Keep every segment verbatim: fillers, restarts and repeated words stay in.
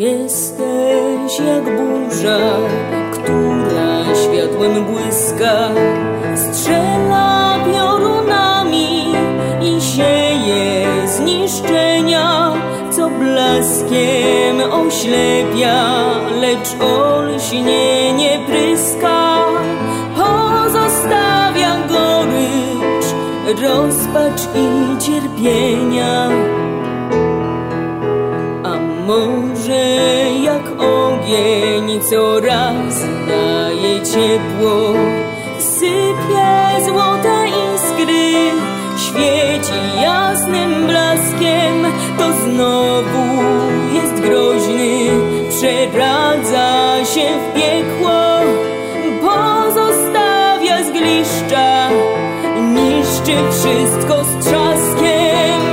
Jesteś jak burza, która światłem błyska, strzela piorunami i sieje zniszczenia, co blaskiem oślepia, lecz olśnienie pryska. Pozostawia gorycz, rozpacz i cierpienia. A może jak ogień coraz daje ciepło, sypie złote iskry, świeci jasnym blaskiem, to znowu jest groźny, przeradza się w piekło, pozostawia zgliszcza, niszczy wszystko z trzaskiem.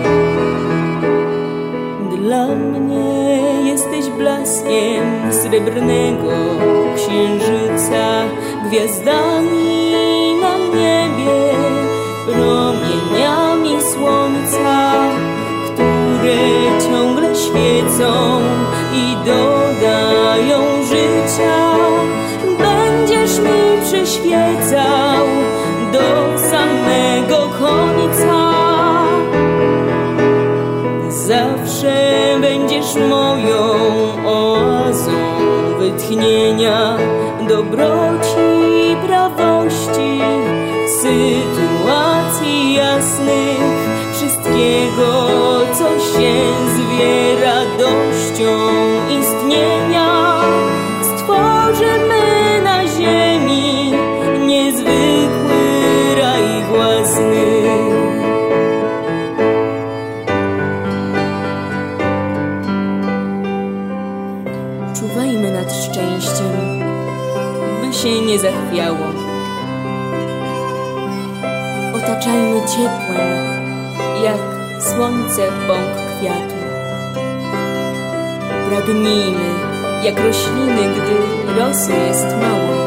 Dla mnie jesteś blaskiem srebrnego księżyca, gwiazdami na niebie, promieniami słońca, które ciągle świecą i dodają życia. Będziesz mi przyświecał do samego końca. Zawsze będziesz moją oazą wytchnienia, dobroci, prawości, sytuacji jasnych, wszystkiego, co się zwie radością istnienia. Stworzymy na ziemi niezwykły raj własny. Czuwajmy nad szczęściem, by się nie zachwiało. Otaczajmy ciepłem, jak słońce bąk kwiatu. Pragnijmy, jak rośliny, gdy rosy jest mało.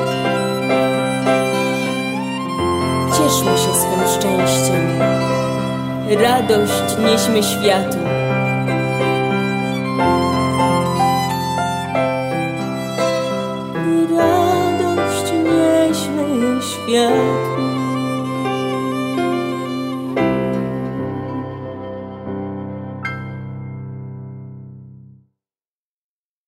Cieszmy się swym szczęściem, radość nieśmy światu. Radość nieśmy światu.